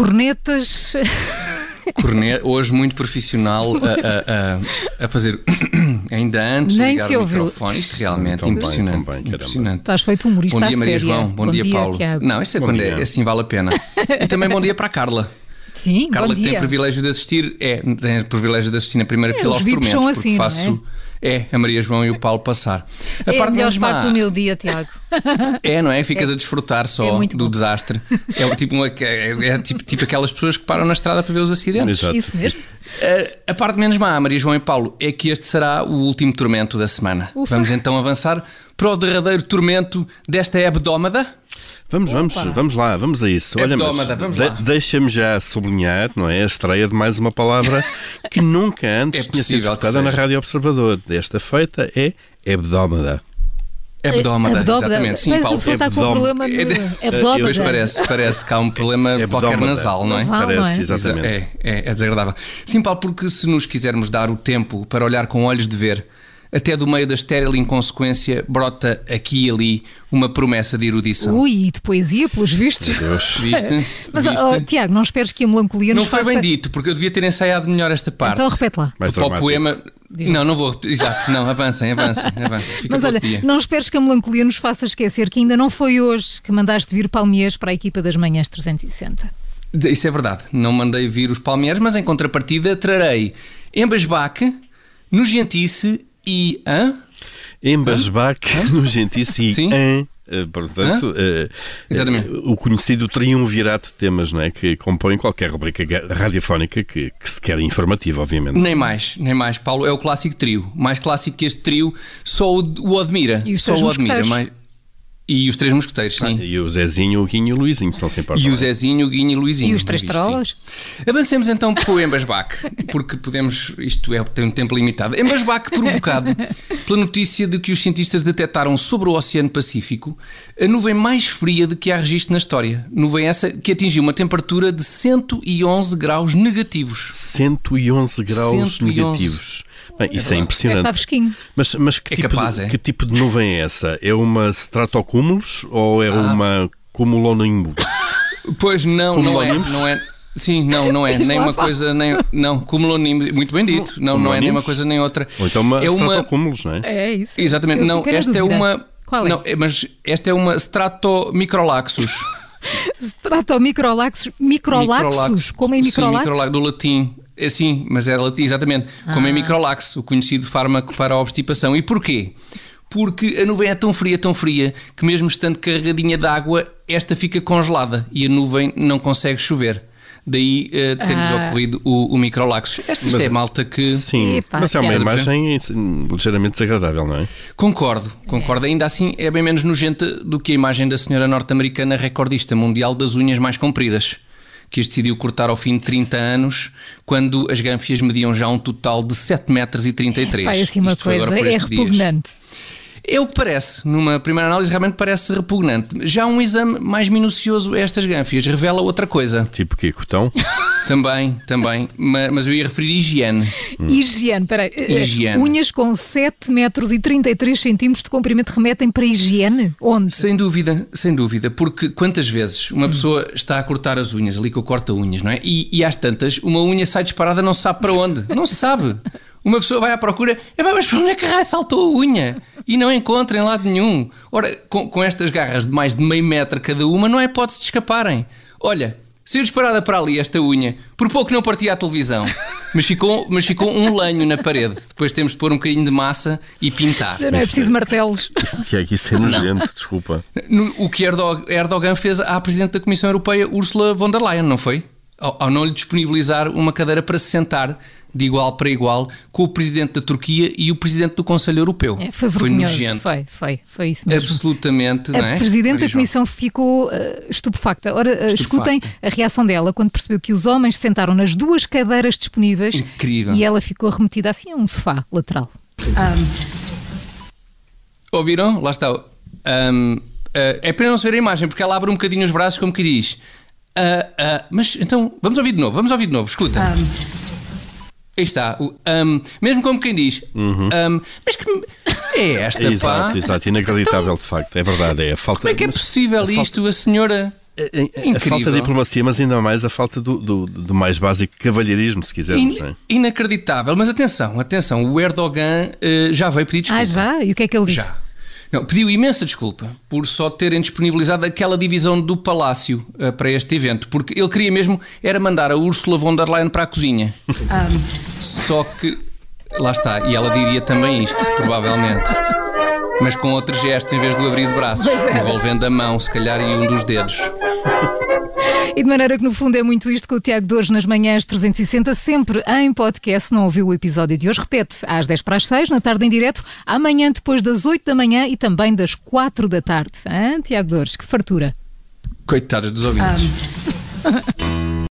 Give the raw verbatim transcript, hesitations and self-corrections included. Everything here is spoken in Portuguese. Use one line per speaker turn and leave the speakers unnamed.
cornetas...
Corne... Hoje muito profissional a, a, a, a fazer ainda antes de ligar o microfone. Isto realmente é impressionante,
bem, bem,
impressionante.
Estás feito humorista.
Bom dia, Maria
séria.
João. Bom, bom dia, dia, Paulo.
Tiago.
Não, isto é
bom
quando
dia.
é assim vale a pena. E também bom dia para a Carla.
Sim,
Carla
bom
que
dia.
tem o privilégio de assistir, é, tem o privilégio de assistir na primeira
É,
fila
os
aos
V I Ps
tormentos,
são
porque
assim,
faço
não
é? a Maria João e o Paulo passar. A
É
parte
a melhor
menos má-
parte do meu dia, Tiago.
É, não é? Ficas
É.
a desfrutar
É
só
muito
do
bom.
desastre. É tipo, uma, é, é tipo, tipo aquelas pessoas que param na estrada para ver os acidentes.
Exato.
Isso mesmo.
A, a parte menos má, Maria João e Paulo, é que este será o último tormento da semana.
Ufa.
Vamos então avançar para o derradeiro tormento desta hebdómada.
Vamos, vamos,
Opa.
vamos lá, vamos a isso. Olha, mas
Hebdómada, vamos
de-
lá.
deixa-me já sublinhar, não é? A estreia de mais uma palavra que nunca antes
É
tinha sido
possível que
escutada na
seja.
Rádio Observador. Desta feita é hebdómada.
Hebdómada,
Abdómada.
exatamente. Sim,
Mas
Paulo.
a pessoa está com um
Hebdómada.
problema
É de-
no... Hebdómada.
Hoje parece, parece que há um problema qualquer
Hebdómada.
nasal, não é?
Nasal.
Parece,
não é?
exatamente.
É, é, é desagradável. Sim, Paulo, porque se nos quisermos dar o tempo para olhar com olhos de ver, até do meio da estéril inconsequência brota aqui e ali uma promessa de erudição.
Ui, e de poesia, pelos vistos.
Meu Deus.
Viste?
Mas,
Viste?
oh, Tiago, não esperes que a melancolia
Não
nos
foi
faça...
bem dito, porque eu devia ter ensaiado melhor esta parte.
Então repete lá.
Mais
Para o
dramático.
poema. Não, não vou repetir. Exato, não, avancem, avancem, avancem. Fica
Mas
para
olha,
outro dia.
não esperes que a melancolia nos faça esquecer que ainda não foi hoje que mandaste vir palmiers para a equipa das manhãs trezentos e sessenta.
Isso é verdade. Não mandei vir os palmeiras, mas em contrapartida trarei embasbaque, nojentice e. Hã?
Embasbaque, nojentice e
Sim.
ã, eh, portanto, eh,
Exatamente.
eh, o conhecido triunvirato de temas, não é? Que compõe qualquer rubrica ga- radiofónica que, que se quer informativa, obviamente.
Nem mais, nem mais, Paulo. É o clássico trio. Mais clássico que este trio, só o, o admira.
E os
só
Três
o admira.
Mosqueteiros.
Mais... E os Três Mosqueteiros, sim.
E o Zezinho, o Guinho e o Luizinho são sempre
E o Zezinho, o Guinho e o Luizinho.
E os Três
Visto,
Tarolas?
sim. Avancemos então para o embasbaque, porque podemos, isto é, tem um tempo limitado. Embasbaque provocado pela notícia de que os cientistas detectaram sobre o Oceano Pacífico a nuvem mais fria de que há registro na história. Nuvem essa que atingiu uma temperatura de cento e onze graus negativos.
cento e onze graus
cento e onze.
negativos. Bem, isso é,
verdade.
impressionante.
Deve estar fresquinho.
Mas, mas que,
É
tipo
capaz,
de,
é?
que tipo de nuvem é essa? É uma stratocúmulos ou é
Ah.
uma cumulonimbus?
Pois não, não é,
Cumulonimbus?
não é. Sim, não, não é.
Diz
Nem
lá,
uma
Paulo.
coisa, nem. Não, cumulonimbus. Muito bem dito. Não, não é nem uma
Cumulonimbus?
coisa nem outra.
Ou então uma
É uma.
stratocúmulos, não é?
É isso.
Exatamente.
Eu
Não,
fiquei na
esta é
dúvida.
uma.
Qual é?
Não, é- mas esta é uma stratomicrolaxus.
Se trata o microlaxos. Microlaxos? Como em
Sim,
microlaxos?
microlaxo, do latim. É sim, mas era latim, exatamente. Como
Ah.
em microlaxo, o conhecido fármaco para a obstipação. E porquê? Porque a nuvem é tão fria, tão fria, que mesmo estando carregadinha de água, esta fica congelada e a nuvem não consegue chover. Daí uh, ter-lhes
Ah.
ocorrido o, o microlaxo. Esta
Mas-
é malta que...
Sim,
Epá,
mas é uma
Tiago.
imagem ligeiramente desagradável, não é?
Concordo, concordo. Ainda assim é bem menos nojenta do que a imagem da senhora norte-americana recordista mundial das unhas mais compridas, que as decidiu cortar ao fim de trinta anos, quando as gânfias mediam já um total de sete metros e trinta e três.
Pá, é assim uma
Isto foi
coisa,
agora por
é
estes dias.
repugnante.
É o que parece. Numa primeira análise realmente parece repugnante. Já um exame mais minucioso a estas gânfias revela outra coisa.
Tipo que cotão.
Também, também. Ma- Mas eu ia referir higiene.
Higiene, peraí.
Higiene.
Unhas com sete metros e trinta e três centímetros de comprimento remetem para higiene? Onde?
Sem dúvida, sem dúvida, porque quantas vezes uma pessoa está a cortar as unhas, ali com o corta-unhas, não é? E, e às tantas, uma unha sai disparada, não se sabe para onde. Não se sabe. Uma pessoa vai à procura, "É, mas para onde é que raio saltou a unha?" E não encontra em lado nenhum. Ora, com, com estas garras de mais de meio metro cada uma, não é hipótese de escaparem. Olha, saiu disparada para ali esta unha, por pouco não partia a televisão. Mas ficou, mas ficou um lenho na parede. Depois temos de pôr um bocadinho de massa e pintar.
Já não é preciso martelos.
Que é que isso é nojento, desculpa.
No- O que Erdo- Erdogan fez à Presidente da Comissão Europeia, Ursula von der Leyen, não foi? Ao, ao não lhe disponibilizar uma cadeira para se sentar de igual para igual com o Presidente da Turquia e o Presidente do Conselho Europeu.
É, foi vergonhoso.
nojento.
Foi, foi, foi isso mesmo.
Absolutamente, não é?
A Presidente da
Maria João?
Comissão ficou uh, estupefacta. Ora, uh,
Estupefacta.
escutem a reação dela quando percebeu que os homens se sentaram nas duas cadeiras disponíveis.
Incrível.
E ela ficou remetida assim a um sofá lateral.
Ouviram? Lá está. Um, uh, é para não se ver a imagem, porque ela abre um bocadinho os braços como que diz. "Ah, ah", mas então, vamos ouvir de novo, vamos ouvir de novo, escuta. Aí está. O, um, mesmo como quem diz. Um, mas que é esta, pá?
Exato, exato, inacreditável de facto, é verdade, é a falta.
Como é que é
mas
possível
a falta-
isto? A senhora,
A, a falta de diplomacia, mas ainda mais a falta do, do, do mais básico cavalheirismo, se quisermos. In, não é?
Inacreditável. Mas atenção, atenção, o Erdogan uh, já veio pedir desculpa.
Ah, já? E o que é que ele disse?
Já. Não, pediu imensa desculpa por só terem disponibilizado aquela divisão do palácio uh, para este evento, porque ele queria mesmo era mandar a Ursula von der Leyen para a cozinha. Ah. Só que, lá está, e ela diria também isto, provavelmente. Mas com outro gesto em vez do abrir de braços, é. envolvendo a mão, se calhar, e um dos dedos.
E de maneira que, no fundo, é muito isto com o Tiago Dores nas manhãs trezentos e sessenta, sempre em podcast. Se não ouviu o episódio de hoje, repete às dez para as seis, na tarde em direto, amanhã depois das oito da manhã e também das quatro da tarde. Hã, Tiago Dores? Que fartura.
Coitados dos ouvintes. Ah.